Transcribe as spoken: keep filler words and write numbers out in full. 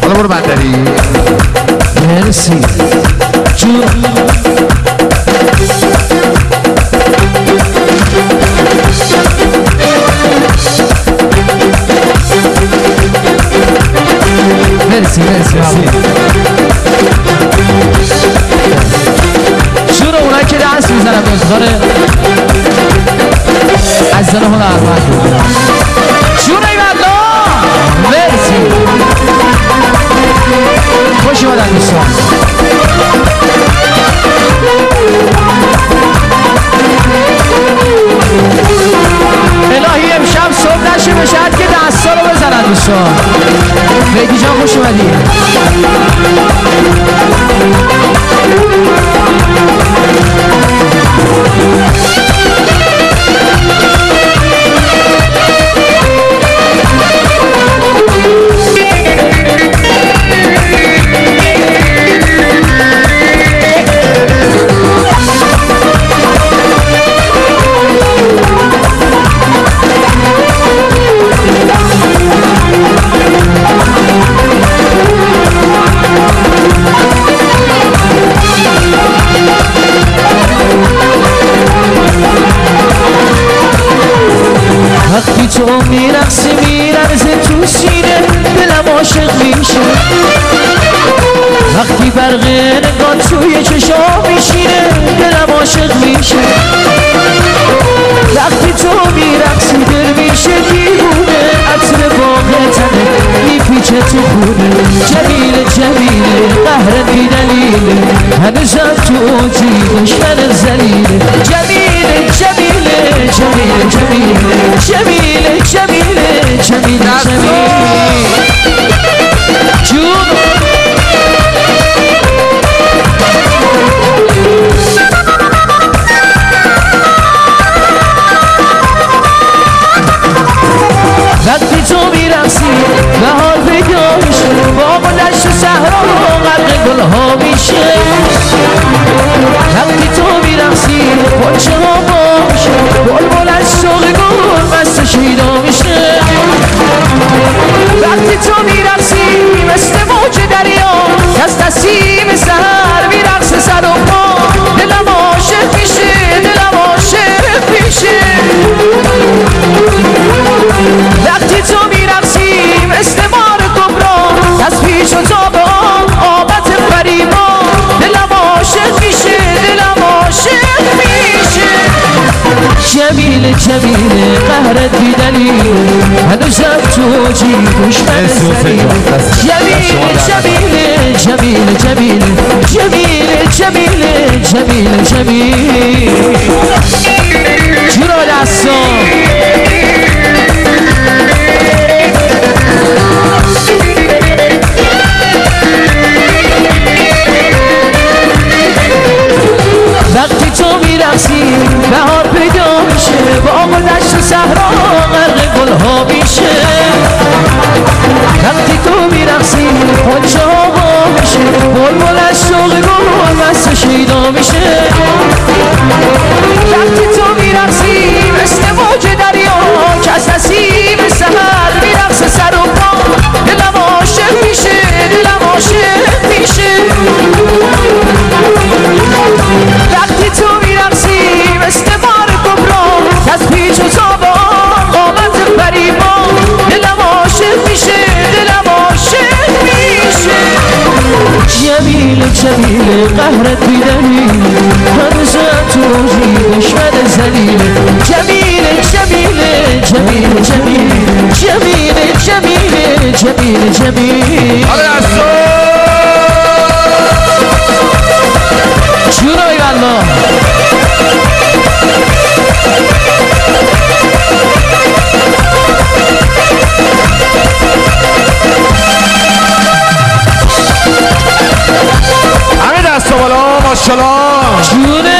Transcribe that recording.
حالا برو بندری. مرسی جون مرسی مرسی جون اونایی که دست میزنن به افتخار عزیزان هنرمند جون ایوالله مرسی خوش اومدن دوستان الهی امشب صبح نشه بشد که دستا رو بزنن دوستان مهدی جان خوش اومدی وقتی تو میرقصی میرقصه تو سینه دلم عاشق میشه وقتی برق نگاه توی چشام میشینه دلم عاشق میشه وقتی تو میرقصی دل میشه دیوونه عطر باغ تنه میپیچه تو خونه جمیله جمیله قهر بی دلیله هنوزم تو جیبش من زلیله جمیله جمیله جمیله جمیله جمیله جمیله جمیله جمیله جون وقتی تو میرقصی بهار پیدا میشه باغ و دشت و صحرا غرق گلها میشه وقتی تو میرقصی پاچه ها باشه بلبل از شوق گل مست شیدا میشه وقتی تو میرقصی مثل موج دریا که از نسیم سحر میرقصه سر و پا دلم عاشق میشه دلم عاشق میشه وقتی تو میرقصی مثل مار کبرا از پیش و تابان آبت فریبا دلم عاشق میشه دلم عاشق میشه جمیله جمیله قهرت بی دلیل هنوزم تو جیبش من زلیل جمیله جمیله جمیله جمیله جمیله جمیله جمیله جمیله جورا دستان وقتی تو میرقصی بهار پیدا میشه باغ و دشت و صحرا غرق گلها میشه وقتی تو میرقصی پاچه ها وا میشه بلبل از شوق گل مست شیدا میشه وقتی تو میرقصی مثل موج دریا که از نسیم سحر میرقصه سر و پا دلم عاشق میشه دلم عاشق میشه وقتی تو میرقصی مثل مار کبرا از پیچ و تابان قامت فریبا دلم عاشق میشه دلم عاشق میشه جمیله جمیله قهرت بی دلیل هنوزم تو جیبش من زلیله جمیله جمیله جمیله جمیله جمیله جمیله جمیله جمیله جورای والله همه دست بالا ماشاءالله جونه